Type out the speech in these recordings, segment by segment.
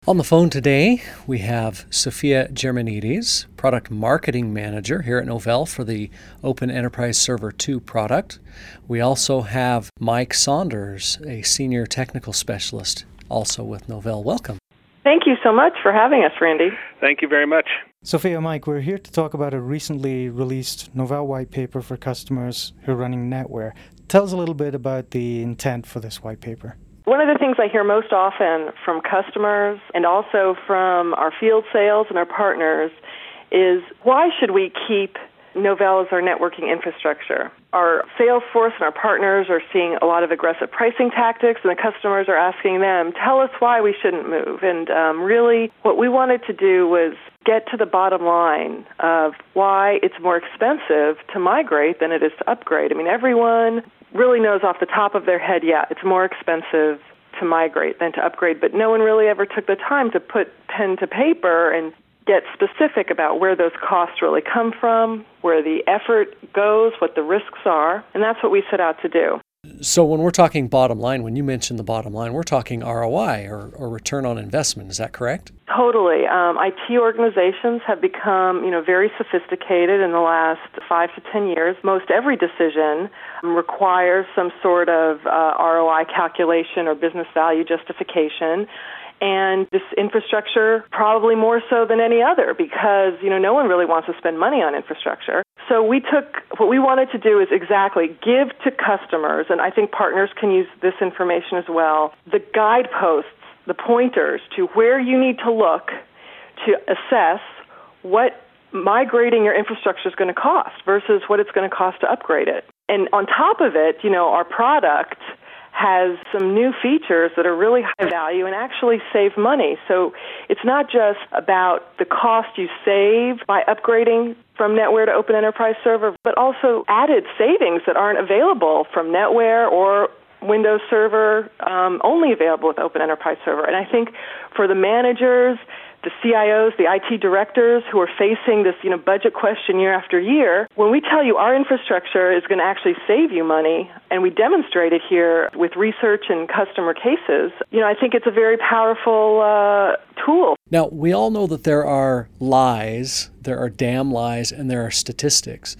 On the phone today, we have Sophia Germanides, Product Marketing Manager here at Novell for the Open Enterprise Server 2 product. We also have Mike Saunders, a Senior Technical Specialist, also with Novell. Welcome. Thank you so much for having us, Randy. Thank you very much. Sophia, Mike, we're here to talk about a recently released Novell white paper for customers who are running NetWare. Tell us a little bit about the intent for this white paper. One of the things I hear most often from customers and also from our field sales and our partners is, why should we keep Novell as our networking infrastructure? Our sales force and our partners are seeing a lot of aggressive pricing tactics, and the customers are asking them, tell us why we shouldn't move. And really, what we wanted to do was get to the bottom line of why it's more expensive to migrate than it is to upgrade. I mean, everyone really knows off the top of their head, yeah, it's more expensive to migrate than to upgrade, but no one really ever took the time to put pen to paper and get specific about where those costs really come from, where the effort goes, what the risks are, and that's what we set out to do. So when we're talking bottom line, when you mention the bottom line, we're talking ROI or return on investment. Is that correct? Totally. IT organizations have become, very sophisticated in the last 5 to 10 years. Most every decision requires some sort of ROI calculation or business value justification. And this infrastructure probably more so than any other because, no one really wants to spend money on infrastructure. So what we wanted to do is exactly give to customers, and I think partners can use this information as well, the guideposts, the pointers to where you need to look to assess what migrating your infrastructure is going to cost versus what it's going to cost to upgrade it. And on top of it, our product has some new features that are really high value and actually save money. So it's not just about the cost you save by upgrading from NetWare to Open Enterprise Server, but also added savings that aren't available from NetWare or Windows Server, only available with Open Enterprise Server. And I think for the managers, the CIOs, the IT directors who are facing this, budget question year after year, when we tell you our infrastructure is going to actually save you money, and we demonstrate it here with research and customer cases, I think it's a very powerful tool. Now, we all know that there are lies, there are damn lies, and there are statistics.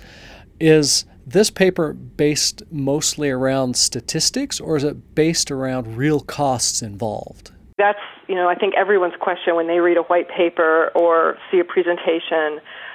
Is this paper based mostly around statistics, or is it based around real costs involved? That's, I think everyone's question when they read a white paper or see a presentation.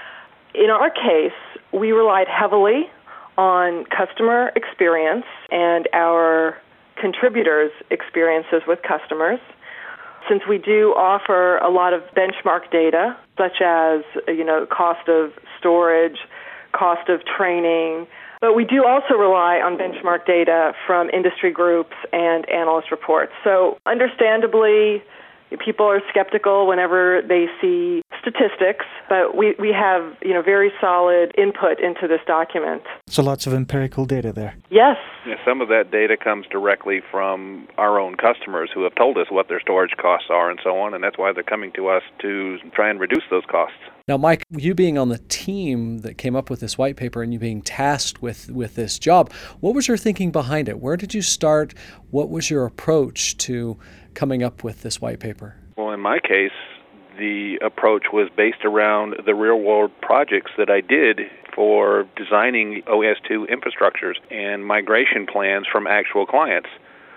In our case, we relied heavily on customer experience and our contributors' experiences with customers. Since we do offer a lot of benchmark data, such as, cost of storage, cost of training, but we do also rely on benchmark data from industry groups and analyst reports. So understandably, people are skeptical whenever they see statistics, but we have very solid input into this document. So lots of empirical data there. Yes. Yeah, some of that data comes directly from our own customers who have told us what their storage costs are and so on, and that's why they're coming to us to try and reduce those costs. Now, Mike, you being on the team that came up with this white paper and you being tasked with this job, what was your thinking behind it? Where did you start? What was your approach to coming up with this white paper? Well, in my case, the approach was based around the real-world projects that I did for designing OS2 infrastructures and migration plans from actual clients.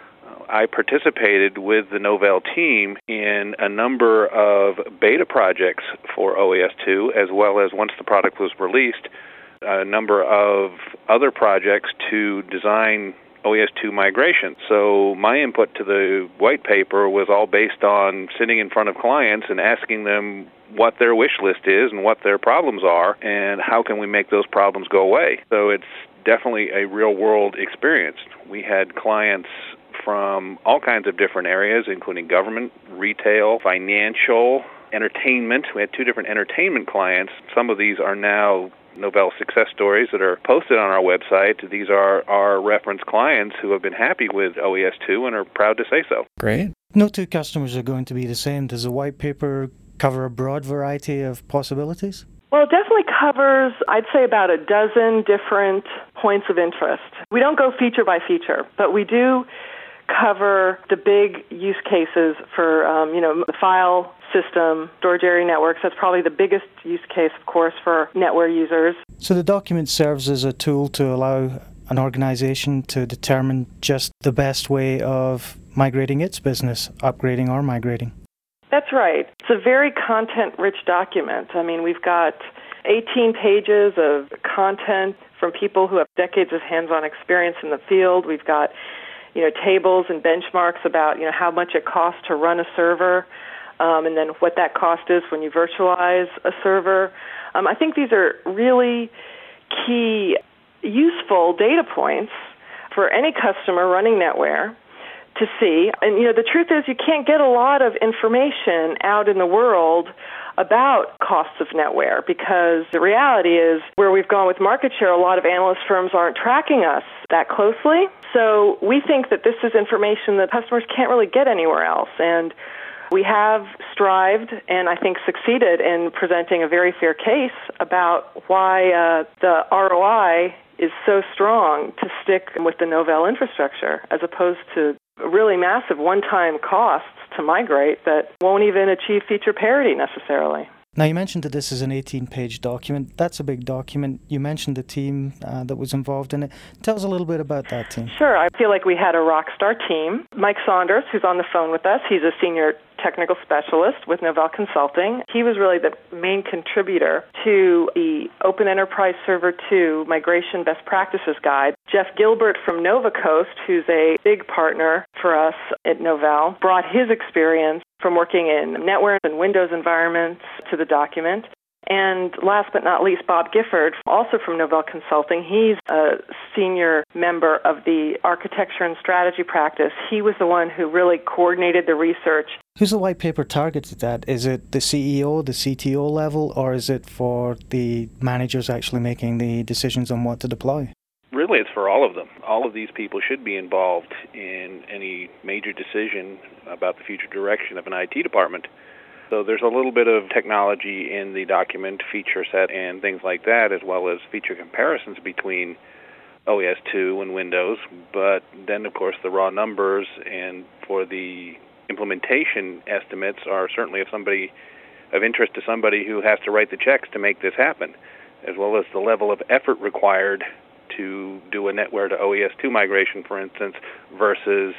I participated with the Novell team in a number of beta projects for OS2, as well as, once the product was released, a number of other projects to design OS2 migration. So my input to the white paper was all based on sitting in front of clients and asking them what their wish list is and what their problems are and how can we make those problems go away. So it's definitely a real-world experience. We had clients from all kinds of different areas, including government, retail, financial, entertainment. We had 2 different entertainment clients. Some of these are now Novell success stories that are posted on our website. These are our reference clients who have been happy with OES2 and are proud to say so. Great. No two customers are going to be the same. Does the white paper cover a broad variety of possibilities? Well, it definitely covers, I'd say, about a dozen different points of interest. We don't go feature by feature, but we do cover the big use cases for, the file system, storage area networks. That's probably the biggest use case, of course, for NetWare users. So the document serves as a tool to allow an organization to determine just the best way of migrating its business, upgrading or migrating. That's right. It's a very content-rich document. I mean, we've got 18 pages of content from people who have decades of hands-on experience in the field. We've got, tables and benchmarks about, how much it costs to run a server, and then what that cost is when you virtualize a server. I think these are really key, useful data points for any customer running NetWare to see. And, the truth is you can't get a lot of information out in the world about costs of NetWare, because the reality is where we've gone with market share, a lot of analyst firms aren't tracking us that closely. So we think that this is information that customers can't really get anywhere else. And we have strived and I think succeeded in presenting a very fair case about why the ROI is so strong to stick with the Novell infrastructure as opposed to really massive one-time costs to migrate that won't even achieve feature parity necessarily. Now, you mentioned that this is an 18-page document. That's a big document. You mentioned the team that was involved in it. Tell us a little bit about that team. Sure. I feel like we had a rock star team. Mike Saunders, who's on the phone with us, he's a senior technical specialist with Novell Consulting. He was really the main contributor to the Open Enterprise Server 2 Migration Best Practices Guide. Jeff Gilbert from NovaCoast, who's a big partner for us at Novell, brought his experience from working in NetWare and Windows environments to the document. And last but not least, Bob Gifford, also from Novell Consulting. He's a senior member of the architecture and strategy practice. He was the one who really coordinated the research. Who's the white paper targeted at? Is it the CEO, the CTO level, or is it for the managers actually making the decisions on what to deploy? Really, it's for all of them. All of these people should be involved in any major decision about the future direction of an IT department. So there's a little bit of technology in the document, feature set, and things like that, as well as feature comparisons between OS 2 and Windows. But then, of course, the raw numbers and for the implementation estimates are certainly of interest to somebody who has to write the checks to make this happen, as well as the level of effort required to do a NetWare to OES 2 migration, for instance, versus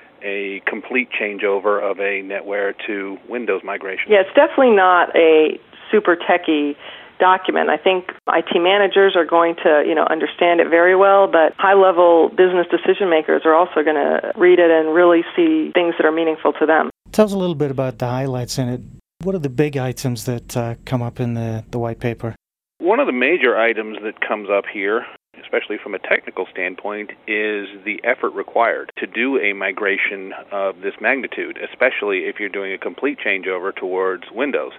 a complete changeover of a NetWare to Windows migration. Yeah, it's definitely not a super techy document. I think IT managers are going to, understand it very well, but high-level business decision makers are also going to read it and really see things that are meaningful to them. Tell us a little bit about the highlights in it. What are the big items that come up in the white paper? One of the major items that comes up here, especially from a technical standpoint, is the effort required to do a migration of this magnitude, especially if you're doing a complete changeover towards Windows.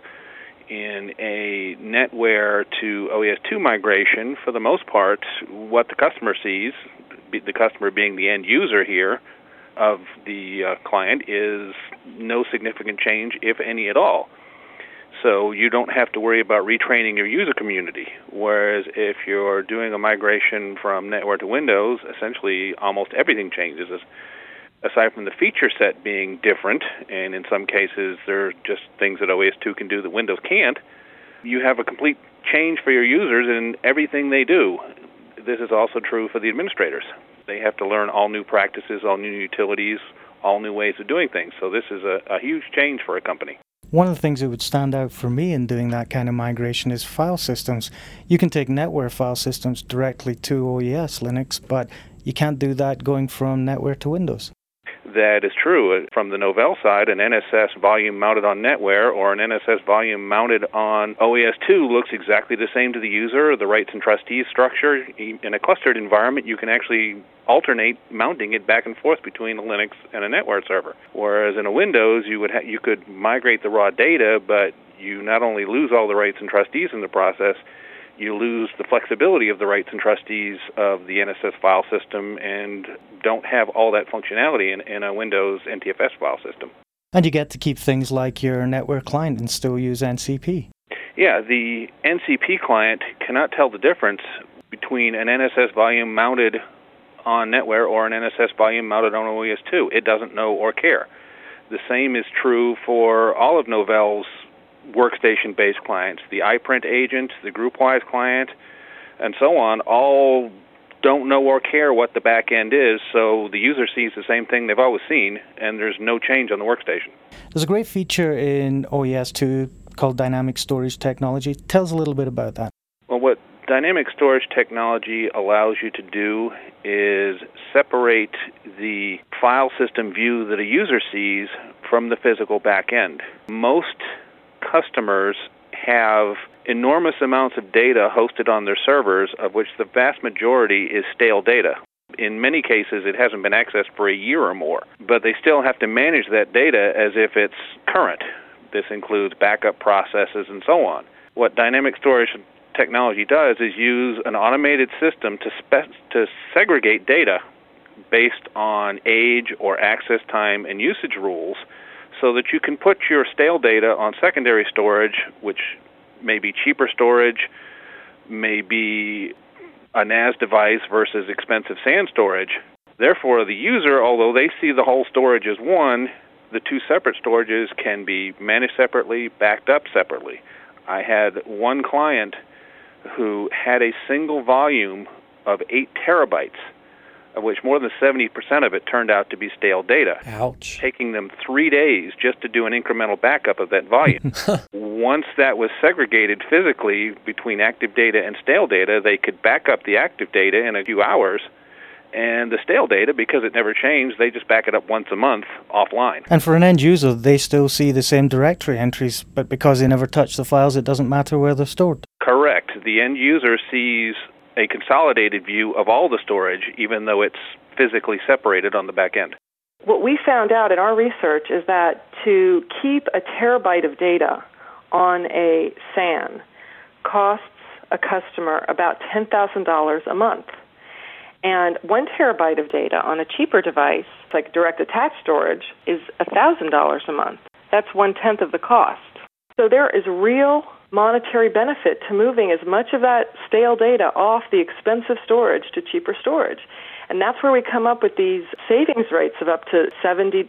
In a NetWare to OES 2 migration, for the most part, what the customer sees, the customer being the end user here of the client, is no significant change, if any at all. So you don't have to worry about retraining your user community, whereas if you're doing a migration from NetWare to Windows, essentially almost everything changes. Aside from the feature set being different, and in some cases there are just things that OS 2 can do that Windows can't, you have a complete change for your users in everything they do. This is also true for the administrators. They have to learn all new practices, all new utilities, all new ways of doing things. So this is a huge change for a company. One of the things that would stand out for me in doing that kind of migration is file systems. You can take NetWare file systems directly to OES Linux, but you can't do that going from NetWare to Windows. That is true. From the Novell side, an NSS volume mounted on NetWare or an NSS volume mounted on OES 2 looks exactly the same to the user. The rights and trustees structure, in a clustered environment, you can actually alternate mounting it back and forth between a Linux and a NetWare server. Whereas in a Windows, you could migrate the raw data, but you not only lose all the rights and trustees in the process, you lose the flexibility of the rights and trustees of the NSS file system and don't have all that functionality in a Windows NTFS file system. And you get to keep things like your NetWare client and still use NCP. Yeah, the NCP client cannot tell the difference between an NSS volume mounted on NetWare or an NSS volume mounted on OES2. It doesn't know or care. The same is true for all of Novell's workstation-based clients. The iPrint agent, the GroupWise client, and so on, all don't know or care what the back end is, so the user sees the same thing they've always seen, and there's no change on the workstation. There's a great feature in OES2 called Dynamic Storage Technology. Tell us a little bit about that. Well, what Dynamic Storage Technology allows you to do is separate the file system view that a user sees from the physical back end. Most customers have enormous amounts of data hosted on their servers, of which the vast majority is stale data. In many cases, it hasn't been accessed for a year or more, but they still have to manage that data as if it's current. This includes backup processes and so on. What Dynamic Storage Technology does is use an automated system to segregate data based on age or access time and usage rules, so that you can put your stale data on secondary storage, which may be cheaper storage, may be a NAS device versus expensive SAN storage. Therefore, the user, although they see the whole storage as one, the two separate storages can be managed separately, backed up separately. I had one client who had a single volume of 8 terabytes, of which more than 70% of it turned out to be stale data. Ouch. Taking them 3 days just to do an incremental backup of that volume. Once that was segregated physically between active data and stale data, they could back up the active data in a few hours, and the stale data, because it never changed, they just back it up once a month offline. And for an end user, they still see the same directory entries, but because they never touch the files, it doesn't matter where they're stored. Correct. The end user sees a consolidated view of all the storage, even though it's physically separated on the back end. What we found out in our research is that to keep a terabyte of data on a SAN costs a customer about $10,000 a month. And 1 terabyte of data on a cheaper device, like direct attached storage, is $1,000 a month. That's 1/10 of the cost. So there is real monetary benefit to moving as much of that stale data off the expensive storage to cheaper storage. And that's where we come up with these savings rates of up to 70%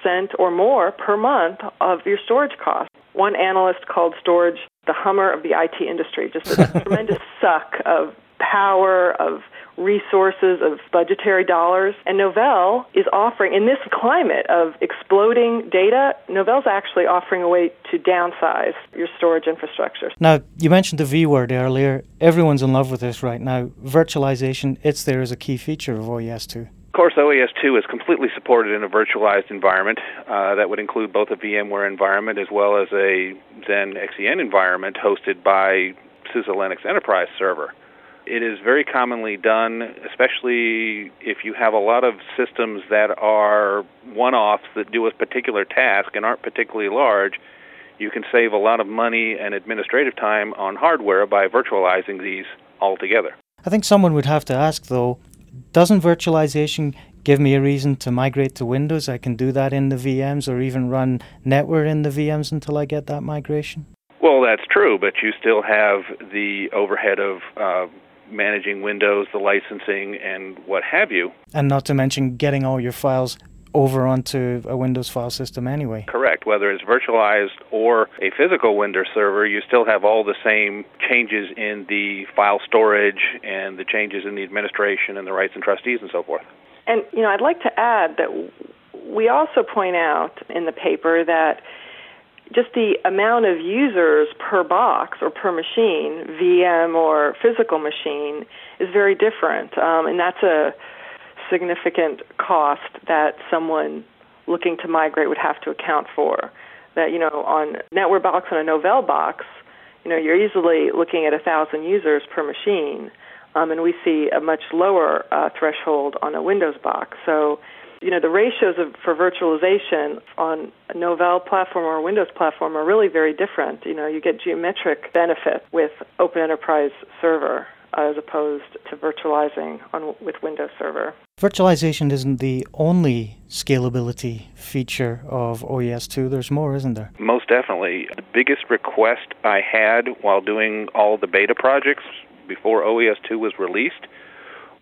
or more per month of your storage costs. One analyst called storage the Hummer of the IT industry, just a tremendous suck of power, of resources, of budgetary dollars. And Novell is offering, in this climate of exploding data, Novell's actually offering a way to downsize your storage infrastructure. Now, you mentioned the V word earlier. Everyone's in love with this right now. Virtualization, it's there as a key feature of OES2. Of course, OES2 is completely supported in a virtualized environment. That would include both a VMware environment as well as a Xen XEN environment hosted by SUSE Linux Enterprise Server. It is very commonly done, especially if you have a lot of systems that are one-offs that do a particular task and aren't particularly large. You can save a lot of money and administrative time on hardware by virtualizing these altogether. I think someone would have to ask, though, doesn't virtualization give me a reason to migrate to Windows? I can do that in the VMs or even run NetWare in the VMs until I get that migration? Well, that's true, but you still have the overhead of managing Windows, the licensing, and what have you. And not to mention getting all your files over onto a Windows file system anyway. Correct. Whether it's virtualized or a physical Windows server, you still have all the same changes in the file storage and the changes in the administration and the rights and trustees and so forth. And, I'd like to add that we also point out in the paper that just the amount of users per box or per machine, VM or physical machine, is very different. And that's a significant cost that someone looking to migrate would have to account for. That, on NetWare box and a Novell box, you're easily looking at 1,000 users per machine. And we see a much lower threshold on a Windows box. So, the ratios for virtualization on a Novell platform or a Windows platform are really very different. You get geometric benefit with Open Enterprise Server as opposed to virtualizing with Windows Server. Virtualization isn't the only scalability feature of OES2. There's more, isn't there? Most definitely. The biggest request I had while doing all the beta projects before OES2 was released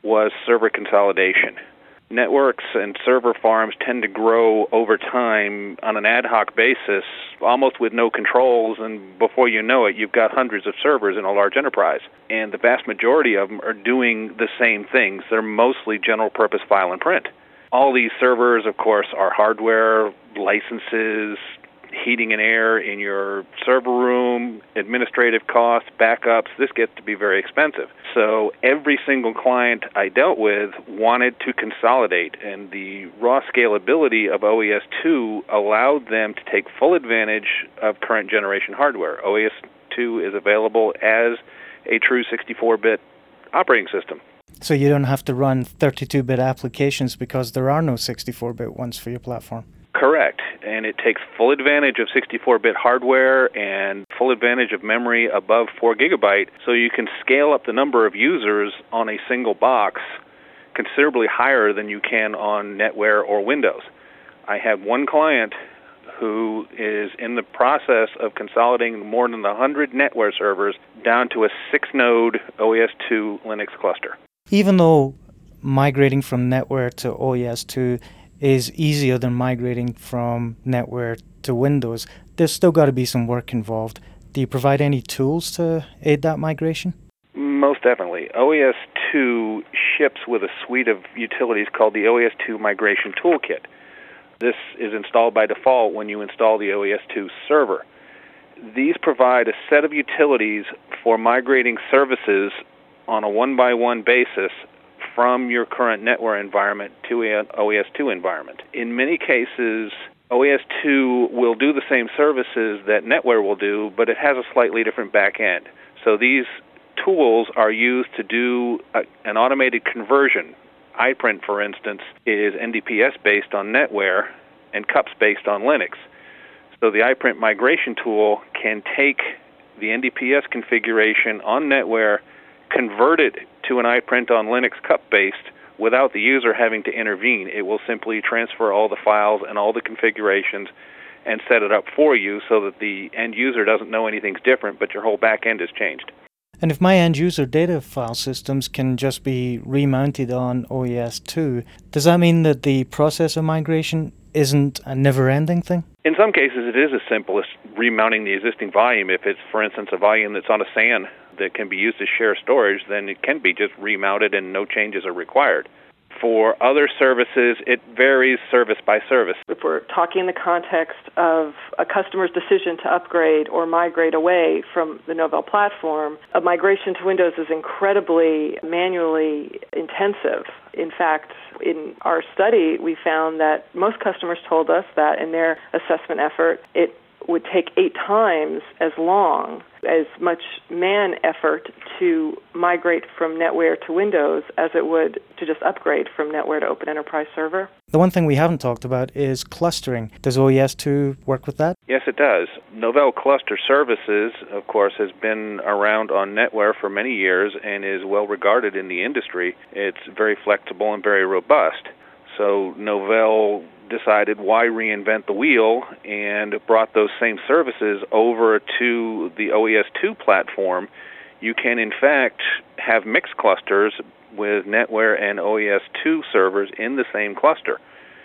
was server consolidation. Networks and server farms tend to grow over time on an ad hoc basis, almost with no controls, and before you know it, you've got hundreds of servers in a large enterprise. And the vast majority of them are doing the same things. They're mostly general-purpose file and print. All these servers, of course, are hardware, licenses, heating and air in your server room, administrative costs, backups. This gets to be very expensive. So every single client I dealt with wanted to consolidate, and the raw scalability of OES2 allowed them to take full advantage of current generation hardware. OES2 is available as a true 64-bit operating system. So you don't have to run 32-bit applications because there are no 64-bit ones for your platform. Correct, and it takes full advantage of 64-bit hardware and full advantage of memory above 4 gigabyte, so you can scale up the number of users on a single box considerably higher than you can on NetWare or Windows. I have one client who is in the process of consolidating more than 100 NetWare servers down to a 6-node OES2 Linux cluster. Even though migrating from NetWare to OES2 is easier than migrating from NetWare to Windows, there's still got to be some work involved. Do you provide any tools to aid that migration? Most definitely. OES2 ships with a suite of utilities called the OES2 Migration Toolkit. This is installed by default when you install the OES2 server. These provide a set of utilities for migrating services on a one-by-one basis from your current NetWare environment to an OES2 environment. In many cases, OES2 will do the same services that NetWare will do, but it has a slightly different back end. So these tools are used to do an automated conversion. iPrint, for instance, is NDPS based on NetWare and CUPS based on Linux. So the iPrint migration tool can take the NDPS configuration on NetWare, convert it to an iPrint on Linux CUP-based without the user having to intervene. It will simply transfer all the files and all the configurations and set it up for you so that the end user doesn't know anything's different, but your whole back end has changed. And if my end user data file systems can just be remounted on OES2, does that mean that the process of migration isn't a never-ending thing? In some cases, it is as simple as remounting the existing volume. If it's, for instance, a volume that's on a SAN that can be used as shared storage, then it can be just remounted and no changes are required. For other services, it varies service by service. If we're talking in the context of a customer's decision to upgrade or migrate away from the Novell platform, a migration to Windows is incredibly manually intensive. In fact, in our study, we found that most customers told us that in their assessment effort, it would take 8 times as long, as much man effort to migrate from NetWare to Windows as it would to just upgrade from NetWare to Open Enterprise Server. The one thing we haven't talked about is clustering. Does OES2 work with that? Yes, it does. Novell Cluster Services, of course, has been around on NetWare for many years and is well regarded in the industry. It's very flexible and very robust. So Novell decided why reinvent the wheel and brought those same services over to the OES2 platform. You can, in fact, have mixed clusters with NetWare and OES2 servers in the same cluster.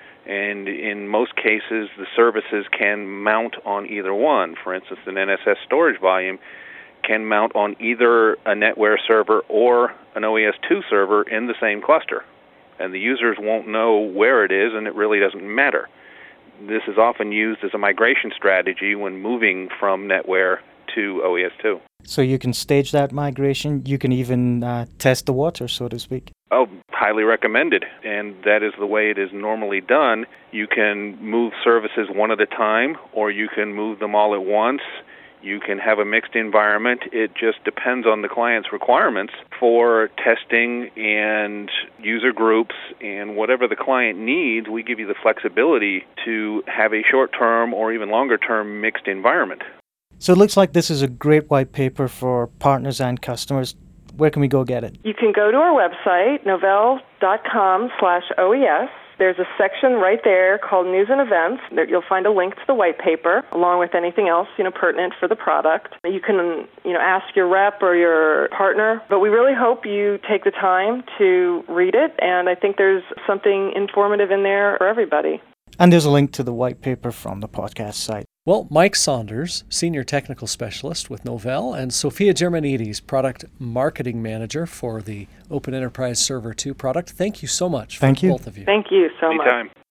And in most cases, the services can mount on either one. For instance, an NSS storage volume can mount on either a NetWare server or an OES2 server in the same cluster. And the users won't know where it is, and it really doesn't matter. This is often used as a migration strategy when moving from NetWare to OES2. So you can stage that migration. You can even test the water, so to speak. Oh, highly recommended. And that is the way it is normally done. You can move services one at a time, or you can move them all at once. You can have a mixed environment. It just depends on the client's requirements for testing and user groups, and whatever the client needs, we give you the flexibility to have a short-term or even longer-term mixed environment. So it looks like this is a great white paper for partners and customers. Where can we go get it? You can go to our website, novell.com/OES. There's a section right there called News and Events. There you'll find a link to the white paper along with anything else, pertinent for the product. You can, ask your rep or your partner, but we really hope you take the time to read it, and I think there's something informative in there for everybody. And there's a link to the white paper from the podcast site. Well, Mike Saunders, Senior Technical Specialist with Novell, and Sophia Germanides, Product Marketing Manager for the Open Enterprise Server 2 product. Thank you so much. Thank you. Both of you. Thank you so much. Anytime.